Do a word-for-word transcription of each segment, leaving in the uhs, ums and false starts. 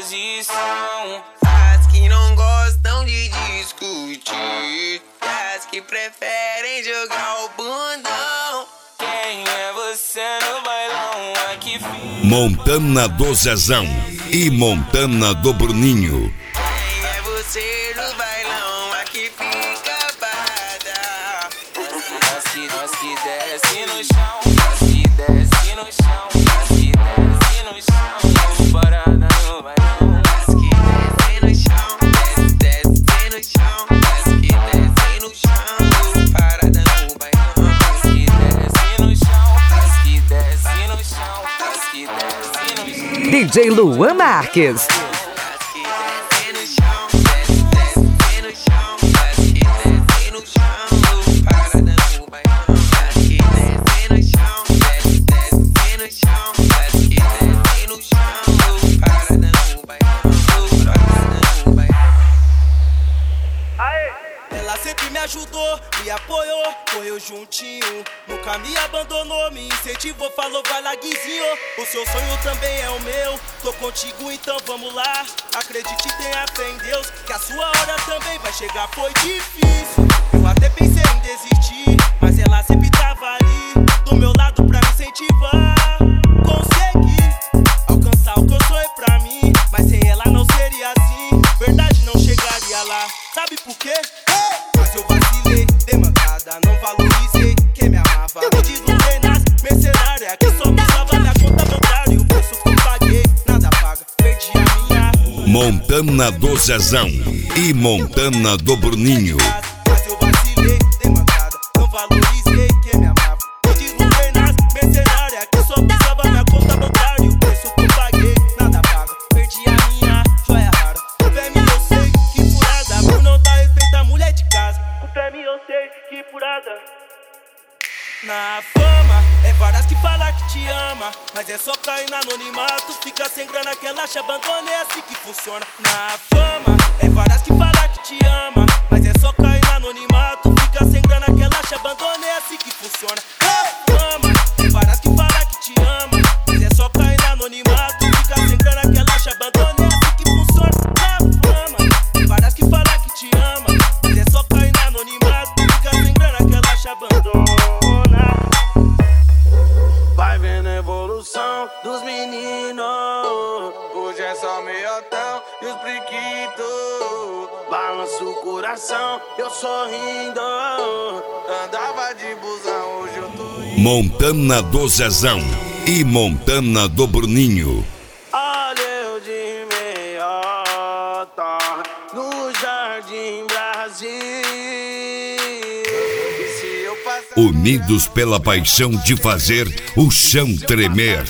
posição. As que não gostam de discutir, as que preferem jogar o bundão. Quem é você no bailão? Aqui fica Montana do Zezão e Montana do Bruninho. Quem é você no bailão? Aqui fica parada. As que, as que desce no chão, as que desce no chão, as que desce no chão, parada no bailão. As que desce no chão, desce, desce no chão, as que desce no chão, parada no bailão. As que desce no chão, as que desce no chão, as que desce no chão. D J Luan Marques. Ela sempre me ajudou, me apoiou, correu juntinho, nunca me abandonou, me incentivou, falou vai lá Guizinho, o seu sonho também é o meu, tô contigo então vamos lá, acredite e tenha fé em Deus, que a sua hora também vai chegar, foi difícil, eu até pensei em desistir, mas ela sempre tava ali, do meu lado pra me incentivar, consegui alcançar o que eu sonhei pra mim, mas sem ela não seria assim, verdade não chegaria lá, sabe por quê? Mas eu vacilei, dei mancada, não valorizei quem me amava. Me deslumbrei nas mercenárias que só me usava minha conta bancária. E o preço que eu paguei, nada paga, perdi a minha. Montana do Zezão e Montana do Bruninho. Mas eu vacilei, dei mancada, não valorizei quem me amava. Me deslumbrei nas mercenárias que só me usava minha conta bancária. E o preço que eu paguei, nada paga, perdi a minha joia rara. O P M eu sei que furada, por não dar respeito à mulher de casa. O P M eu sei que furada. Na fama, é várias que falam que te ama, mas é só cair no anonimato, fica sem grana que ela te abandona, é assim que funciona. Na fama, é várias que falam que te ama, mas é só cair no anonimato, fica sem grana que ela te abandona, é assim que funciona. Na fama, é várias que falam que te ama, mas é só cair no anonimato, fica sem grana que ela te abandona, é assim que funciona. Na fama, é várias que falam que te ama, mas é só cair no anonimato, fica sem grana que ela te abandona. Vai vendo a evolução dos meninos. Hoje é só meiotão e os brinquitos. Balança o coração, eu sorrindo. Andava de busão, hoje eu tô indo. Montana do Zezão e Montana do Bruninho. Olha eu de meiota no Jardim Brasil. Unidos pela paixão de fazer o chão tremer.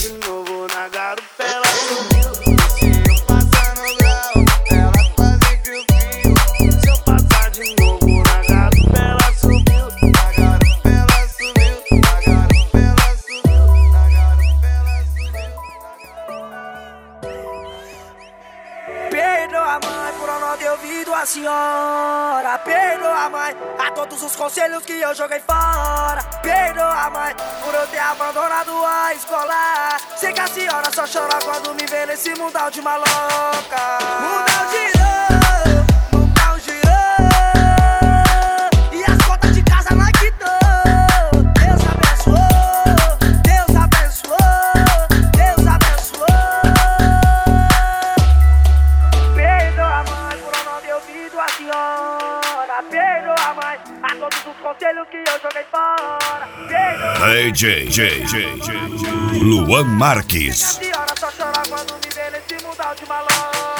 Perdoa, mãe, por eu não ter ouvido a senhora. Perdoa, mãe, a todos os conselhos que eu joguei fora. Perdoa, mãe, por eu ter abandonado a escola. Sei que a senhora só chora quando me vê nesse mundão de maloca. Mundão girou, mundão girou, e as contas de casa não quitou. Deus abençoou, Deus abençoou, Deus abençoou. Perdoa, mãe, por eu não ter ouvido a senhora. Perdoa, mãe, a todos os conselhos que eu joguei fora. Perdoa, D J, J, J, J, Luan Marques. a senhora só chora quando me vê nesse mundão de maloca.